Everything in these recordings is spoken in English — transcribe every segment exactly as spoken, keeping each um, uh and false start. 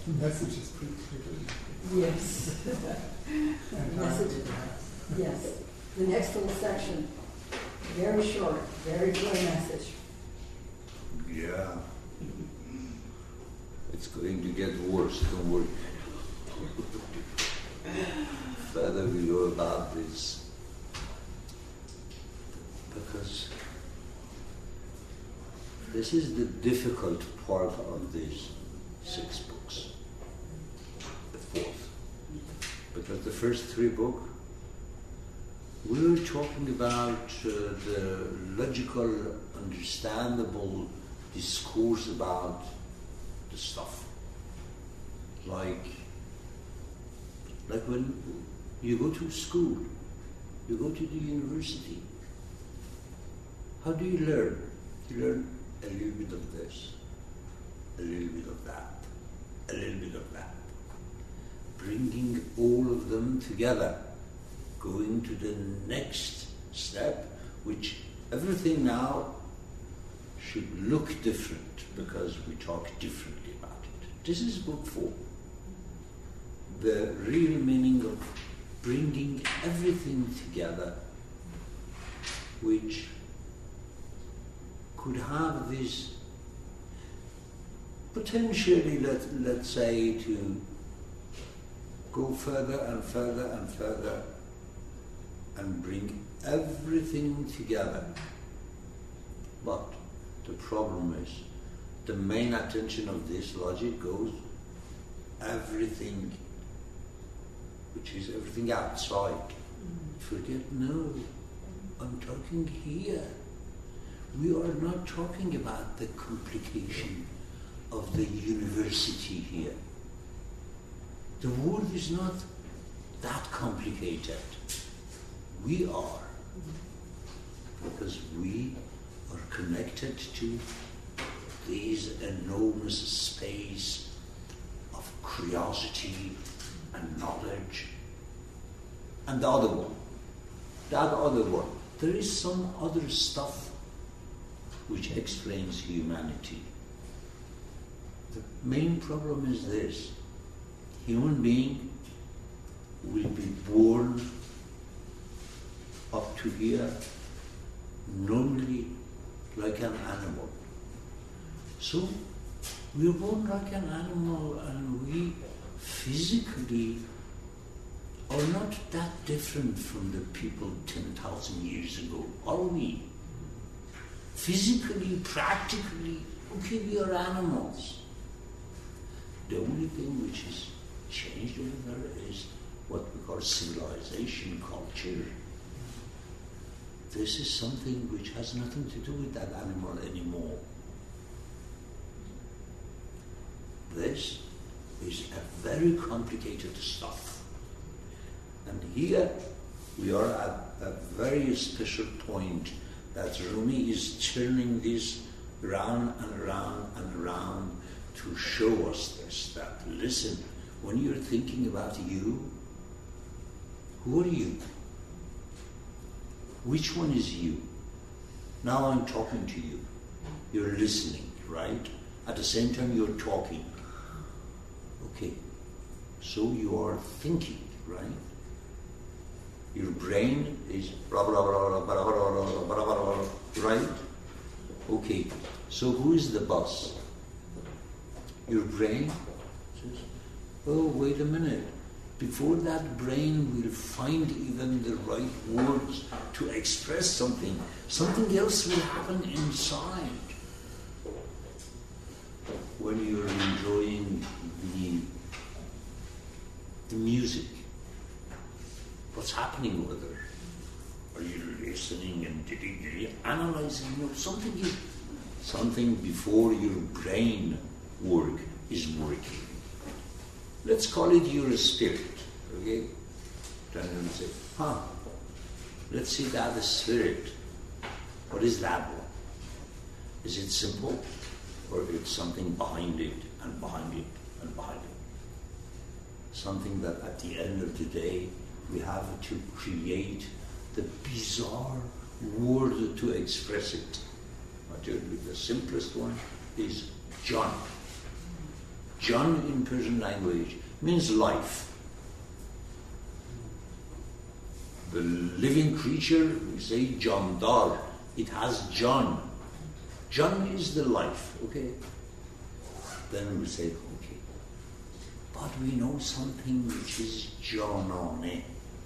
The message is pretty clear. Yes. And Message. Yes. The next little section, very short, very clear message. Yeah. It's going to get worse, don't worry. Further we go about this, because this is the difficult part of these six books, the fourth. Because the first three books, we were talking about uh, the logical, understandable discourse about the stuff. Like, like when you go to school, you go to the university, how do you learn? You learn a little bit of this, a little bit of that, a little bit of that. Bringing all of them together, going to the next step, which everything now should look different because we talk differently about it. This is book four. The real meaning of bringing everything together, which could have this potentially, let, let's say, to go further and further and further and bring everything together. But the problem is, the main attention of this logic goes everything, which is everything outside. Mm. Forget, no, I'm talking here. We are not talking about the complication of the university here. The world is not that complicated. We are, because we are connected to this enormous space of curiosity and knowledge. And the other one, that other one, there is some other stuff which explains humanity. The main problem is this: human being will be born up to here normally like an animal. So we are born like an animal, and we physically are not that different from the people ten thousand years ago, are we? Physically, practically, okay, we are animals. The only thing which is changed over there is what we call civilization, culture. This is something which has nothing to do with that animal anymore. This is a very complicated stuff. And here we are at a very special point that Rumi is turning this round and round and round to show us this, that listen, when you're thinking about you, who are you? Which one is you? Now I'm talking to you. You're listening, right? At the same time you're talking. Okay, so you are thinking, right? Your brain is blah, blah, blah, blah, blah, blah, blah, blah, blah, blah, right? Okay, so who is the boss? Your brain says, oh, wait a minute. Before that brain will find even the right words to express something, something else will happen inside. When you're enjoying the, the music, what's happening over there? Are you listening and analyzing? You know, something, you, something before your brain work is working. Let's call it your spirit, okay? Turn and say, huh, let's see that the spirit. What is that one? Is it simple? Or it's something behind it and behind it and behind it? Something that at the end of the day, we have to create the bizarre word to express it. The simplest one is John. Jan in Persian language means life. The living creature, we say Jandar, it has Jan. Jan is the life, okay? Then we say, okay, but we know something which is Janane.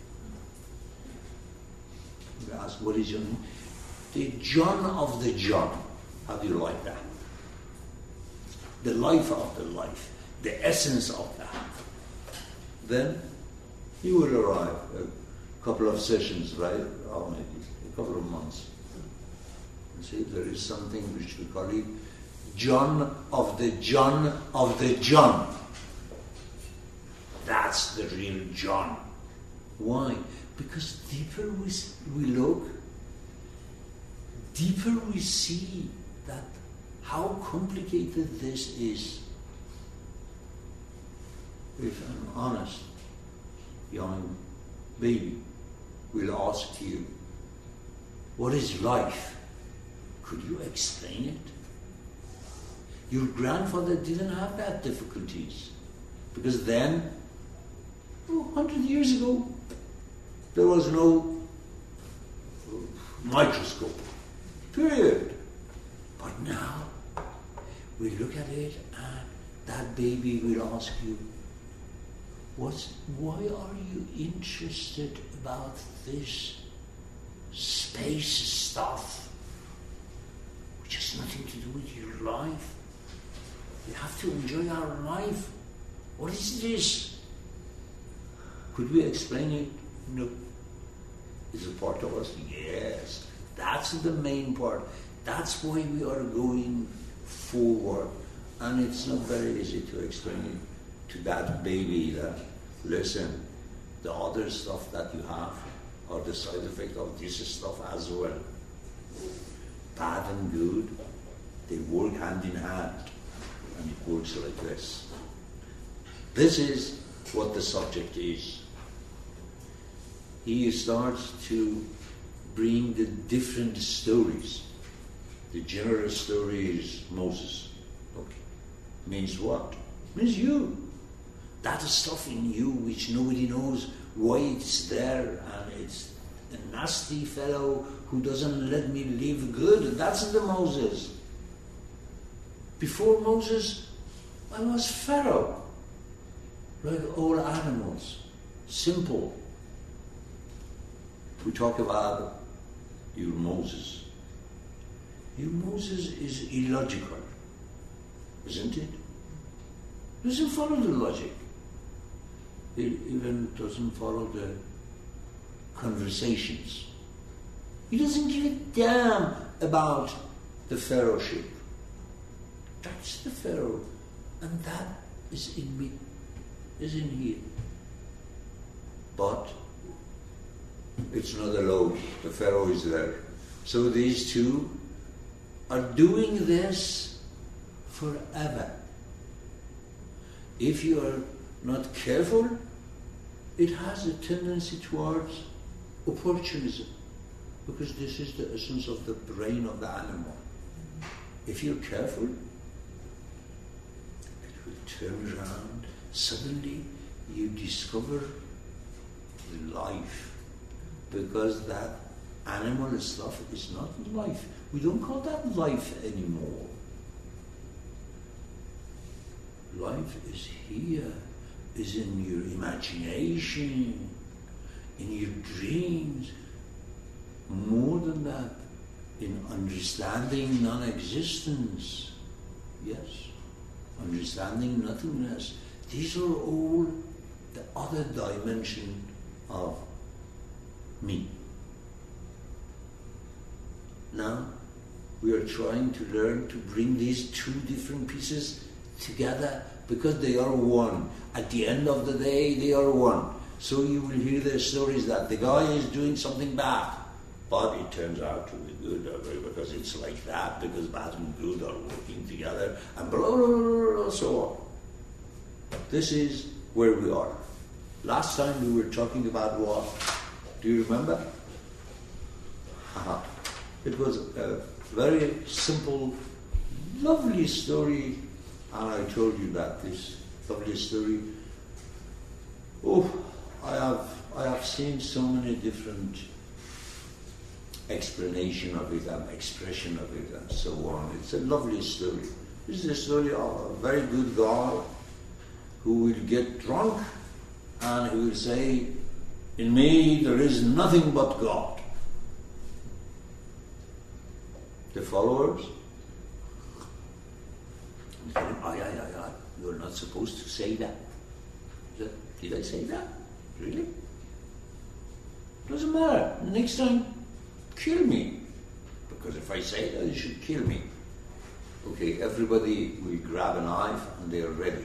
We ask, what is Jan? The Jan of the Jan. How do you like that? The life of the life, the essence of that. Then you will arrive a couple of sessions, right? Or maybe a couple of months. You see, there is something which we call it John of the John of the John. That's the real John. Why? Because deeper we, we look, deeper we see that how complicated this is. If an honest young baby will ask you, what is life? Could you explain it? Your grandfather didn't have that difficulties, because then, oh, one hundred years ago, there was no microscope, period. But now, we look at it and that baby will ask you, What's, why are you interested about this space stuff, which has nothing to do with your life? We have to enjoy our life. What is this? Could we explain it? No. Is it part of us? Yes. That's the main part. That's why we are going forward. And it's not very easy to explain it to that baby that, listen, the other stuff that you have are the side effect of this stuff as well. Bad and good, they work hand in hand. And it works like this. This is what the subject is. He starts to bring the different stories. The general story is Moses. Okay. Means what? Means you. That stuff in you which nobody knows why it's there, and it's a nasty fellow who doesn't let me live good. That's the Moses. Before Moses, I was Pharaoh, like all animals, simple. We talk about your Moses. Your Moses is illogical, isn't it? Doesn't follow the logic. It even doesn't follow the conversations. He doesn't give a damn about the pharaohship. That's the Pharaoh, and that is in me, is in here. But it's not allowed. The Pharaoh is there. So these two are doing this forever. If you are not careful, it has a tendency towards opportunism, because this is the essence of the brain of the animal. If you're careful, it will turn around. Suddenly you discover life, because that animal stuff is not life. We don't call that life anymore. Life is here, is in your imagination, in your dreams. More than that, in understanding non-existence. Yes, understanding nothingness. These are all the other dimension of me. Now, we are trying to learn to bring these two different pieces together, because they are one. At the end of the day, they are one. So you will hear the stories that the guy is doing something bad, but it turns out to be good, because it's like that, because bad and good are working together, and blah, blah, blah, blah, so on. This is where we are. Last time we were talking about what? Do you remember? Haha. It was a very simple, lovely story And I told you that this lovely story. Oh, I have I have seen so many different explanation of it and expression of it and so on. It's a lovely story. This is a story of a very good guy who will get drunk and he will say, in me there is nothing but God. The followers tell him, oh, yeah, yeah, yeah, you're not supposed to say that. He said, did I say that? Really? Doesn't matter. Next time, kill me. Because if I say that, you should kill me. Okay, everybody will grab a knife and they are ready.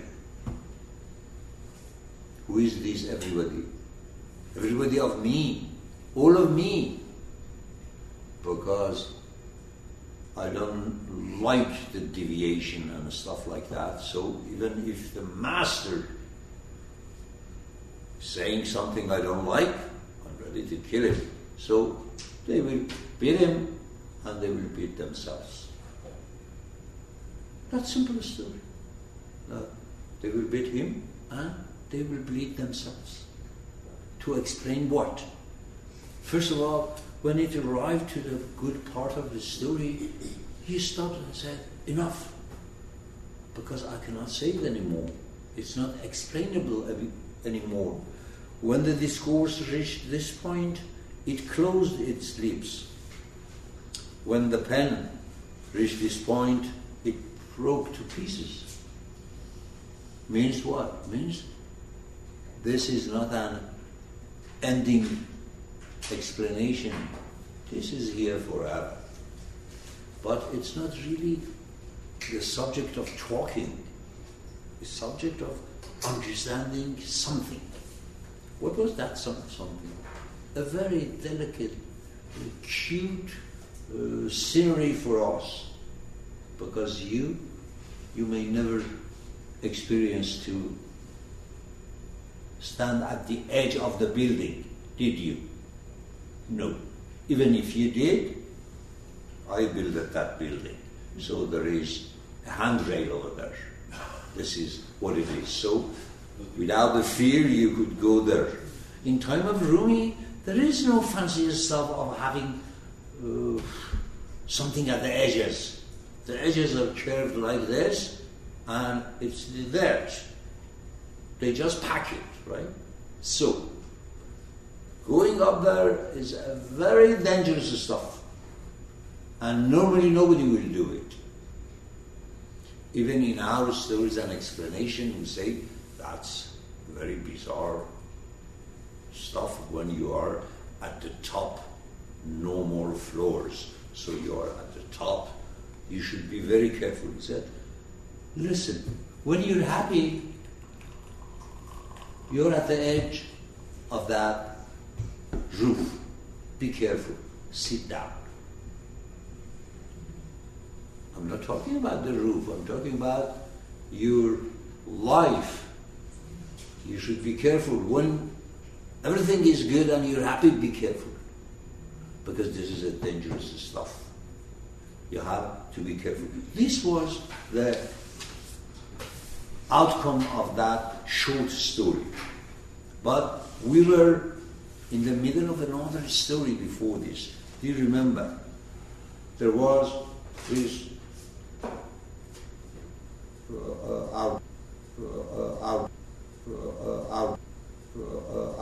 Who is this everybody? Everybody of me. All of me. Because I don't like the deviation and stuff like that. So even if the master is saying something I don't like, I'm ready to kill him. So they will beat him and they will beat themselves. That's simple story. Uh, they will beat him and they will bleed themselves. To explain what? First of all, when it arrived to the good part of the story, he stopped and said, enough, because I cannot say it anymore. It's not explainable anymore. When the discourse reached this point, it closed its lips. When the pen reached this point, it broke to pieces. Means what? Means this is not an ending explanation. This is here forever. But it's not really the subject of talking. The subject of understanding something. What was that something? A very delicate, cute uh, scenery for us. Because you, you may never experience to stand at the edge of the building, did you? No. Even if you did, I built that building. So there is a handrail over there. This is what it is. So without the fear, you could go there. In time of Rumi, there is no fancy stuff of having uh, something at the edges. The edges are curved like this, and it's theirs. They just pack it, right? So, going up there is a very dangerous stuff. And normally nobody will do it. Even in our stories and explanation, we say that's very bizarre stuff when you are at the top, no more floors. So you are at the top, you should be very careful. He said, listen, when you're happy, you're at the edge of that roof. Be careful. Sit down. I'm not talking about the roof. I'm talking about your life. You should be careful. When everything is good and you're happy, be careful. Because this is a dangerous stuff. You have to be careful. This was the outcome of that short story. But we were in the middle of another story before this. Do you remember? There was this uh, uh, our, uh, our, uh, our